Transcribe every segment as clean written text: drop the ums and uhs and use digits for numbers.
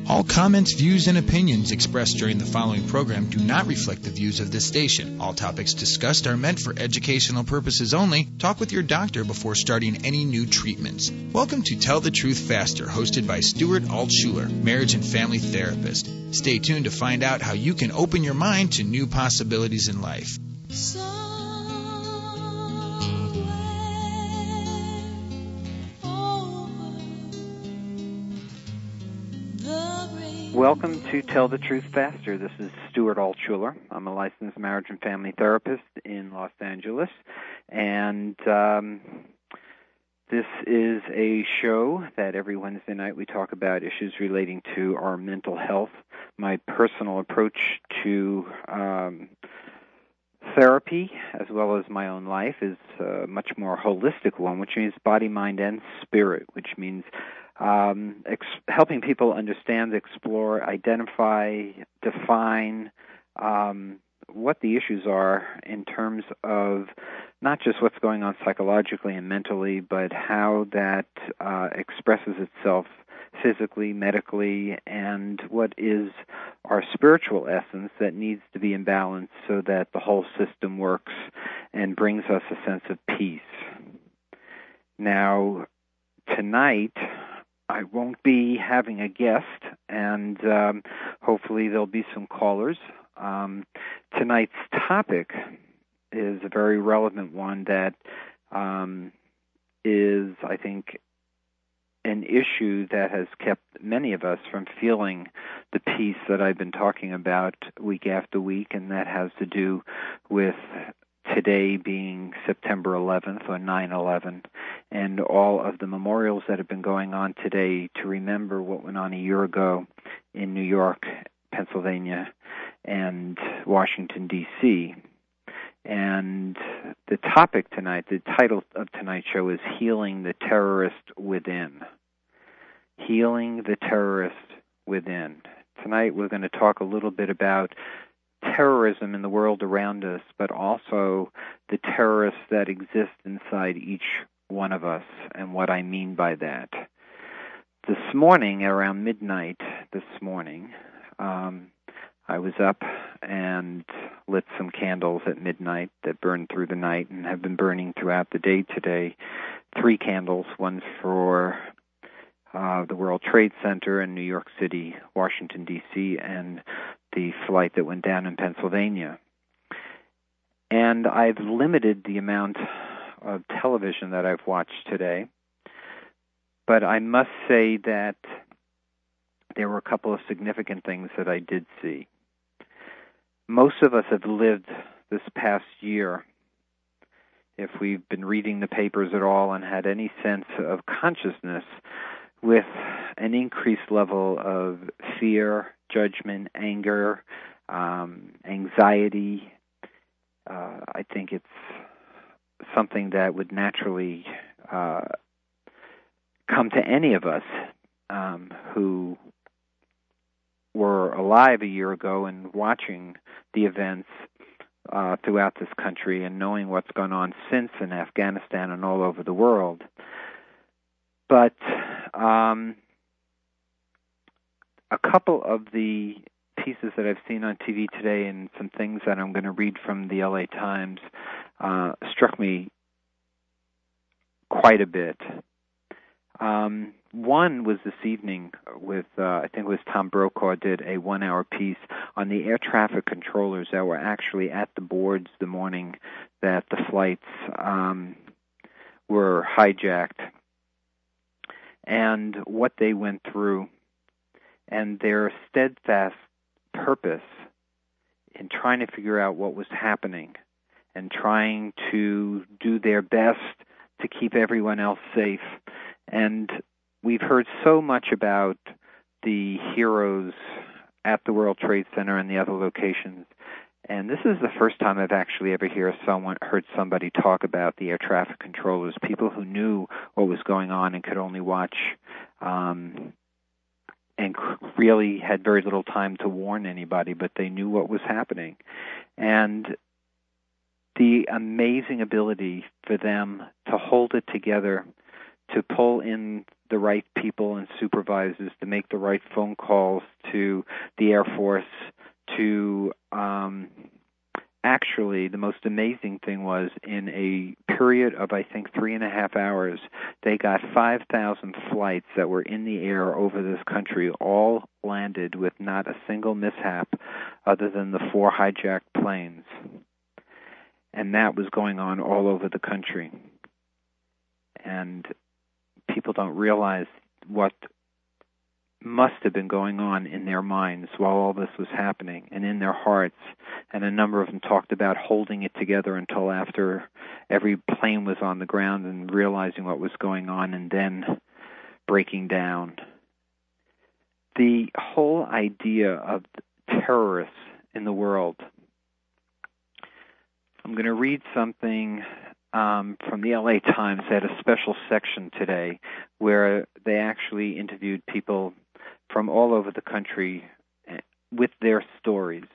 All comments, views, and opinions expressed during the following program do not reflect the views of this station. All topics discussed are meant for educational purposes only. Talk with your doctor before starting any new treatments. Welcome to Tell the Truth Faster, hosted by Stuart Altshuler, marriage and family therapist. Stay tuned to find out how you can open your mind to new possibilities in life. Welcome to Tell the Truth Faster. This is Stuart Altshuler. I'm a licensed marriage and family therapist in Los Angeles, and this is a show that every Wednesday night we talk about issues relating to our mental health. My personal approach to therapy, as well as my own life, is a much more holistic one, which means body, mind, and spirit, which means helping people understand, explore, identify, define what the issues are in terms of not just what's going on psychologically and mentally, but how that expresses itself physically, medically, and what is our spiritual essence that needs to be in balance so that the whole system works and brings us a sense of peace. Now, tonight, I won't be having a guest, and hopefully there'll be some callers. Tonight's topic is a very relevant one that is, I think, an issue that has kept many of us from feeling the peace that I've been talking about week after week, and that has to do with today being September 11th or 9/11, and all of the memorials that have been going on today to remember what went on a year ago in New York, Pennsylvania, and Washington, D.C. And the topic tonight, the title of tonight's show is Healing the Terrorist Within. Healing the Terrorist Within. Tonight we're going to talk a little bit about terrorism in the world around us, but also the terrorists that exist inside each one of us, and what I mean by that. This morning, around midnight I was up and lit some candles at midnight that burned through the night and have been burning throughout the day today. 3 candles, one for the World Trade Center in New York City, Washington, D.C., and the flight that went down in Pennsylvania. And I've limited the amount of television that I've watched today, but I must say that there were a couple of significant things that I did see. Most of us have lived this past year, if we've been reading the papers at all and had any sense of consciousness, with an increased level of fear, judgment, anger, anxiety. I think it's something that would naturally come to any of us who were alive a year ago and watching the events throughout this country and knowing what's gone on since in Afghanistan and all over the world. But a couple of the pieces that I've seen on TV today and some things that I'm going to read from the LA Times struck me quite a bit. One was this evening with, I think it was Tom Brokaw did a 1-hour piece on the air traffic controllers that were actually at the boards the morning that the flights were hijacked, and what they went through, and their steadfast purpose in trying to figure out what was happening and trying to do their best to keep everyone else safe. And we've heard so much about the heroes at the World Trade Center and the other locations, and this is the first time I've actually ever heard somebody talk about the air traffic controllers, people who knew what was going on and could only watch and really had very little time to warn anybody, but they knew what was happening. And the amazing ability for them to hold it together, to pull in the right people and supervisors, to make the right phone calls to the Air Force, to actually, the most amazing thing was in a period of, I think, 3.5 hours, they got 5,000 flights that were in the air over this country, all landed with not a single mishap other than the 4 hijacked planes. And that was going on all over the country. And people don't realize what must have been going on in their minds while all this was happening, and in their hearts. And a number of them talked about holding it together until after every plane was on the ground and realizing what was going on, and then breaking down. The whole idea of terrorists in the world. I'm going to read something from the LA Times. They had a special section today where they actually interviewed people from all over the country with their stories.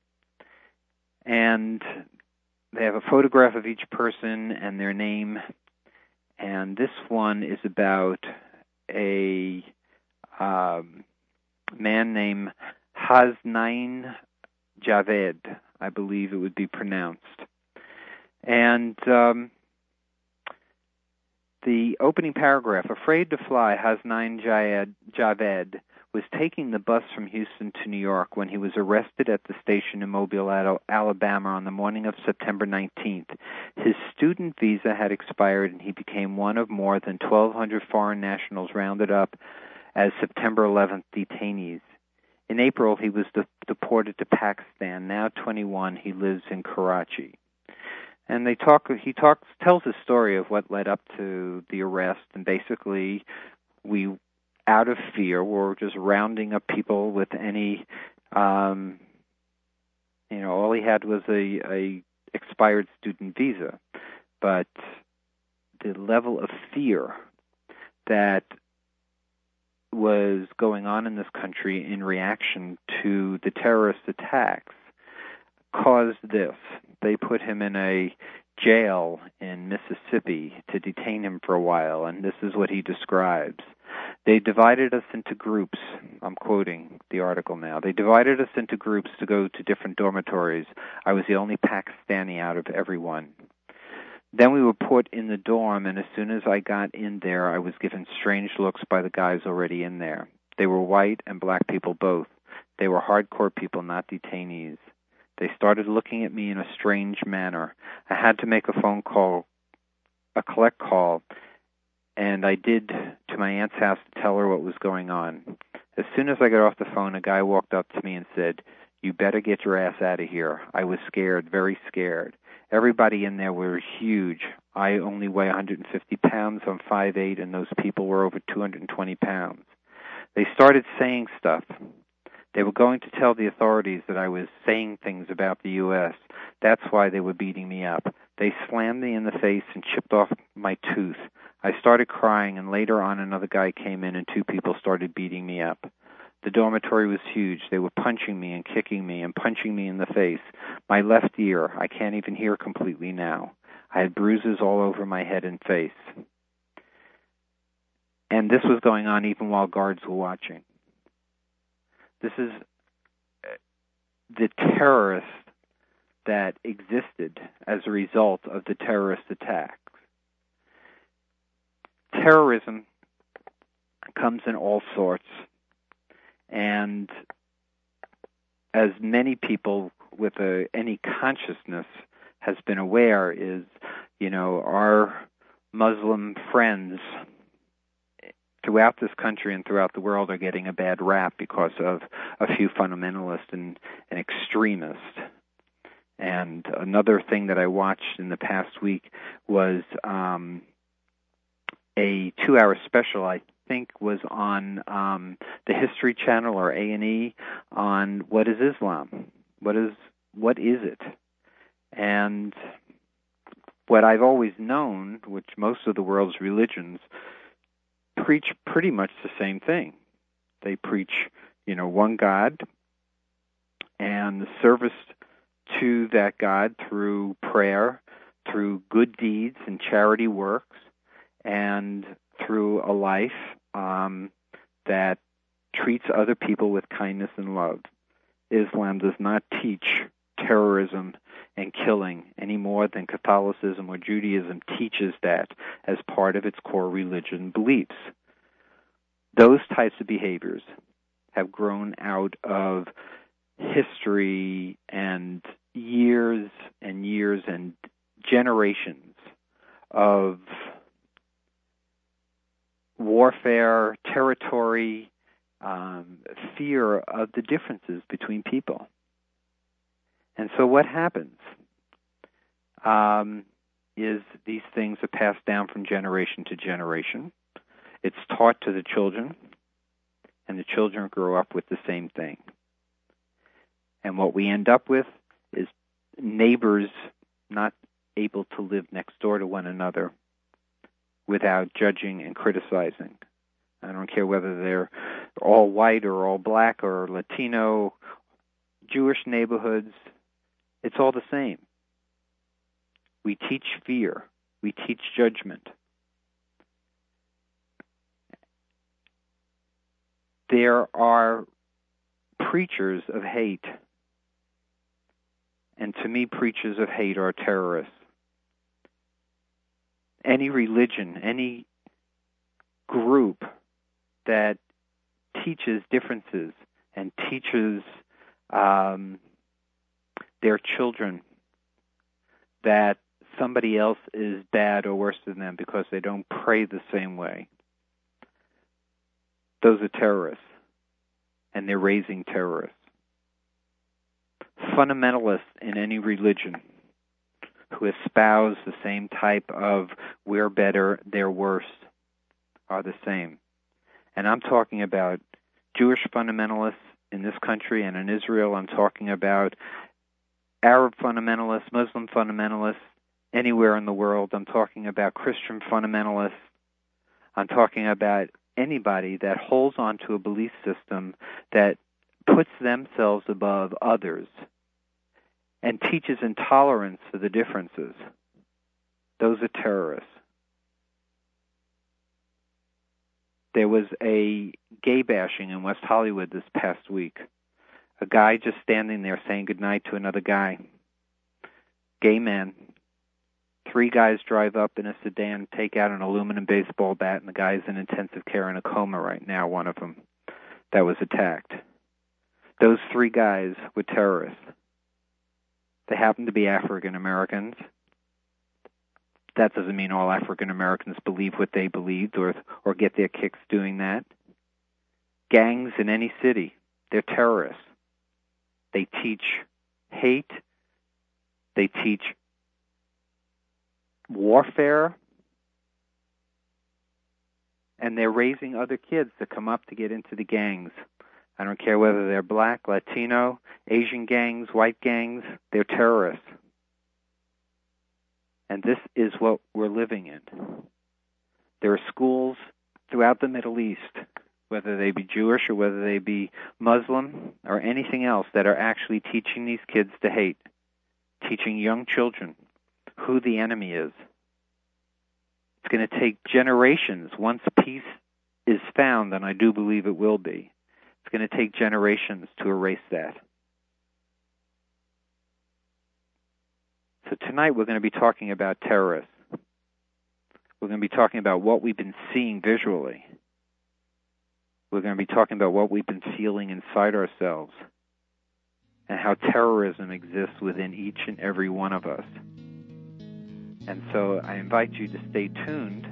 And they have a photograph of each person and their name. And this one is about a man named Hasnain Javed, I believe it would be pronounced. And the opening paragraph, afraid to fly, Hasnain Javed was taking the bus from Houston to New York when he was arrested at the station in Mobile, Alabama on the morning of September 19th. His student visa had expired, and he became one of more than 1,200 foreign nationals rounded up as September 11th detainees. In April, he was deported to Pakistan. Now 21, he lives in Karachi. And he tells a story of what led up to the arrest, and basically we, out of fear, were just rounding up people with any, all he had was a expired student visa. But the level of fear that was going on in this country in reaction to the terrorist attacks caused this. They put him in a jail in Mississippi to detain him for a while, and this is what he describes. They divided us into groups. I'm quoting the article now. They divided us into groups to go to different dormitories. I was the only Pakistani out of everyone. Then we were put in the dorm, and as soon as I got in there, I was given strange looks by the guys already in there. They were white and black people both. They were hardcore people, not detainees. They started looking at me in a strange manner. I had to make a phone call, a collect call, and I did to my aunt's house to tell her what was going on. As soon as I got off the phone, a guy walked up to me and said, "You better get your ass out of here." I was scared, very scared. Everybody in there were huge. I only weigh 150 pounds. I'm 5'8", and those people were over 220 pounds. They started saying stuff. They were going to tell the authorities that I was saying things about the U.S. That's why they were beating me up. They slammed me in the face and chipped off my tooth. I started crying, and later on another guy came in and 2 people started beating me up. The dormitory was huge. They were punching me and kicking me and punching me in the face. My left ear, I can't even hear completely now. I had bruises all over my head and face. And this was going on even while guards were watching. This is the terrorists that existed as a result of the terrorist attacks. Terrorism comes in all sorts, and as many people with any consciousness has been aware is, our Muslim friends throughout this country and throughout the world are getting a bad rap because of a few fundamentalists and extremists. And another thing that I watched in the past week was a 2-hour special, I think was on the History Channel or A&E on what is Islam? What is it? And what I've always known, which most of the world's religions preach pretty much the same thing. They preach, one God and the service to that God through prayer, through good deeds and charity works, and through a life that treats other people with kindness and love. Islam does not teach terrorism and killing any more than Catholicism or Judaism teaches that as part of its core religion beliefs. Those types of behaviors have grown out of history and years and generations of warfare, territory, fear of the differences between people. And so what happens is these things are passed down from generation to generation. It's taught to the children, and the children grow up with the same thing. And what we end up with is neighbors not able to live next door to one another without judging and criticizing. I don't care whether they're all white or all black or Latino, Jewish neighborhoods, it's all the same. We teach fear. We teach judgment. There are preachers of hate, and to me, preachers of hate are terrorists. Any religion, any group that teaches differences and teaches their children that somebody else is bad or worse than them because they don't pray the same way, those are terrorists, and they're raising terrorists. Fundamentalists in any religion who espouse the same type of we're better, they're worse, are the same. And I'm talking about Jewish fundamentalists in this country and in Israel. I'm talking about Arab fundamentalists, Muslim fundamentalists, anywhere in the world. I'm talking about Christian fundamentalists. I'm talking about anybody that holds on to a belief system that puts themselves above others and teaches intolerance for the differences. Those are terrorists. There was a gay bashing in West Hollywood this past week. A guy just standing there saying goodnight to another guy. Gay man. 3 guys drive up in a sedan, take out an aluminum baseball bat, and the guy's in intensive care in a coma right now, one of them, that was attacked. Those 3 guys were terrorists. They happen to be African Americans. That doesn't mean all African Americans believe what they believed or get their kicks doing that. Gangs in any city, they're terrorists. They teach hate. They teach warfare. And they're raising other kids to come up to get into the gangs. I don't care whether they're black, Latino, Asian gangs, white gangs, they're terrorists. And this is what we're living in. There are schools throughout the Middle East, whether they be Jewish or whether they be Muslim or anything else, that are actually teaching these kids to hate, teaching young children who the enemy is. It's going to take generations. Once peace is found, and I do believe it will be, it's going to take generations to erase that. So tonight we're going to be talking about terrorists. We're going to be talking about what we've been seeing visually. We're going to be talking about what we've been feeling inside ourselves and how terrorism exists within each and every one of us. And so I invite you to stay tuned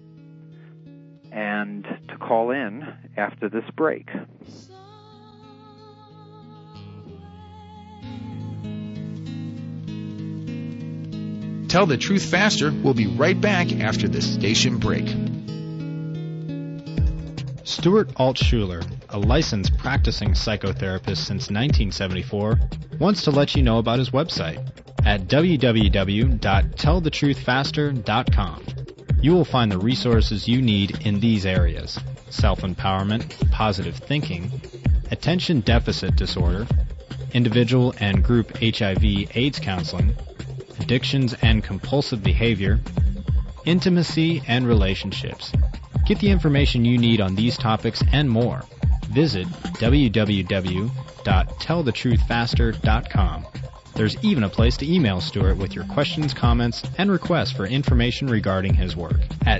and to call in after this break. Tell the Truth Faster. We'll be right back after this station break. Stuart Altshuler, a licensed practicing psychotherapist since 1974, wants to let you know about his website at www.tellthetruthfaster.com. You will find the resources you need in these areas: self-empowerment, positive thinking, attention deficit disorder, individual and group HIV/AIDS counseling, addictions and compulsive behavior, intimacy and relationships, Get the information you need on these topics and more. Visit www.tellthetruthfaster.com. There's even a place to email Stuart with your questions, comments, and requests for information regarding his work. At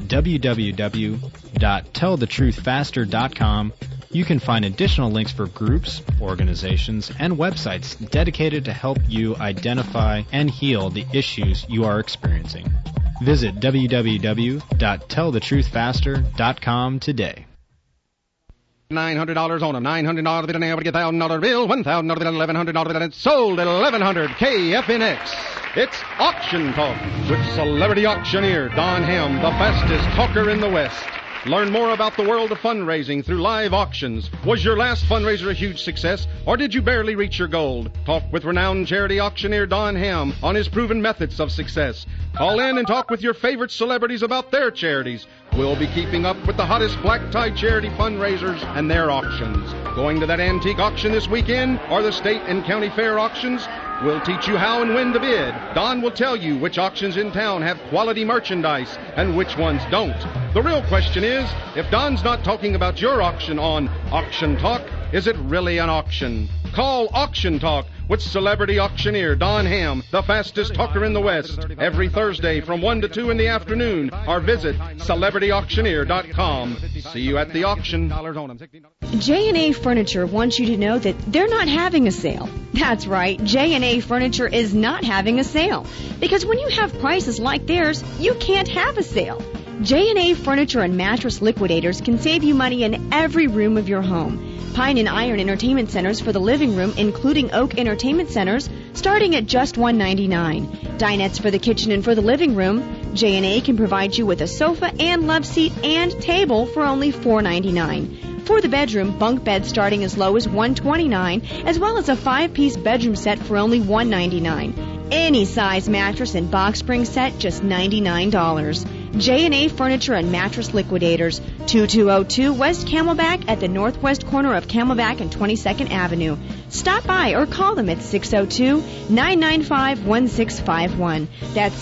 www.tellthetruthfaster.com, you can find additional links for groups, organizations, and websites dedicated to help you identify and heal the issues you are experiencing. Visit www.tellthetruthfaster.com today. $900 on a $900 bid, able to get $1,000 bill, $1,000 bid, $1,100 bid, and it's sold at $1,100 KFNX. It's Auction Talk with celebrity auctioneer Don Ham, the fastest talker in the West. Learn more about the world of fundraising through live auctions. Was your last fundraiser a huge success, or did you barely reach your goal? Talk with renowned charity auctioneer Don Ham on his proven methods of success. Call in and talk with your favorite celebrities about their charities. We'll be keeping up with the hottest black tie charity fundraisers and their auctions. Going to that antique auction this weekend or the state and county fair auctions? We'll teach you how and when to bid. Don will tell you which auctions in town have quality merchandise and which ones don't. The real question is, if Don's not talking about your auction on Auction Talk, is it really an auction? Call Auction Talk with celebrity auctioneer Don Ham, the fastest talker in the West, every Thursday from 1 to 2 in the afternoon, or visit celebrityauctioneer.com. See you at the auction. J&A Furniture wants you to know that they're not having a sale. That's right, J&A Furniture is not having a sale. Because when you have prices like theirs, you can't have a sale. J&A Furniture and Mattress Liquidators can save you money in every room of your home. Pine and Iron Entertainment Centers for the living room, including Oak Entertainment Centers, starting at just $199. Dinettes for the kitchen and for the living room. J&A can provide you with a sofa and love seat and table for only $499. For the bedroom, bunk beds starting as low as $129, as well as a 5-piece bedroom set for only $199. Any size mattress and box spring set, just $99. J&A Furniture and Mattress Liquidators, 2202 West Camelback at the northwest corner of Camelback and 22nd Avenue. Stop by or call them at 602-995-1651. That's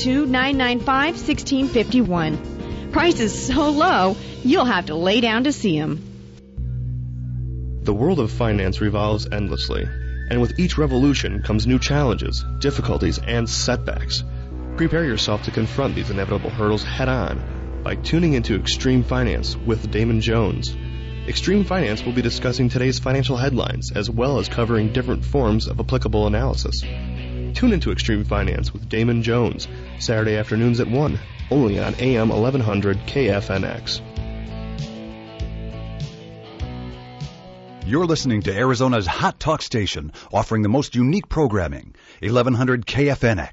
602-995-1651. Prices so low, you'll have to lay down to see them. The world of finance revolves endlessly, and with each revolution comes new challenges, difficulties, and setbacks. Prepare yourself to confront these inevitable hurdles head-on by tuning into Extreme Finance with Damon Jones. Extreme Finance will be discussing today's financial headlines as well as covering different forms of applicable analysis. Tune into Extreme Finance with Damon Jones, Saturday afternoons at 1, only on AM 1100 KFNX. You're listening to Arizona's Hot Talk station, offering the most unique programming, 1100 KFNX.